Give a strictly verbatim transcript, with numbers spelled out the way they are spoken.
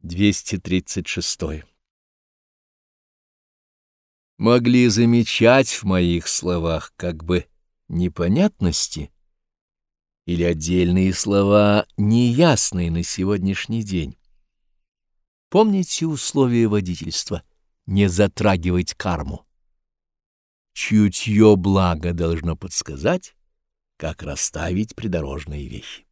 двести тридцать шесть. Могли замечать в моих словах как бы непонятности или отдельные слова, неясные на сегодняшний день. Помните условия водительства — не затрагивать карму. Чутье благо должно подсказать, как расставить придорожные вещи.